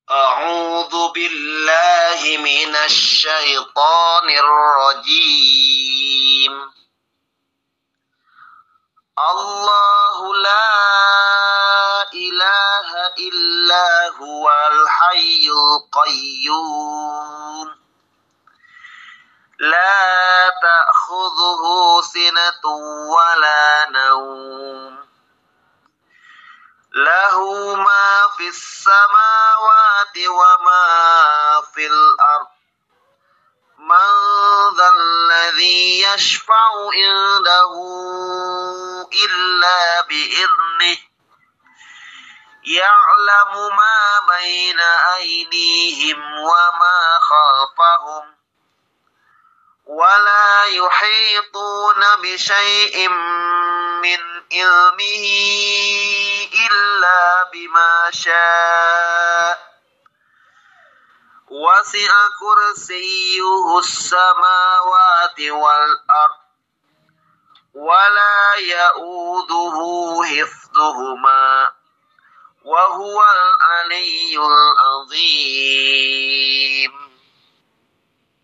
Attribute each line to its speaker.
Speaker 1: أعوذ بالله من الشيطان الرجيم. الله لا إله إلا هو الحي القيوم لا تأخذه سنة ولا نوم له ما في السماوات وما في الأرض من ذا الذي يشفع عنده إلا بإذنه يعلم ما بين أيديهم وما خلفهم ولا يحيطون بشيء من علمه إلا بما شاء وسع كرسيه السماوات والأرض ولا يؤوده حفظهما وهو العلي العظيم.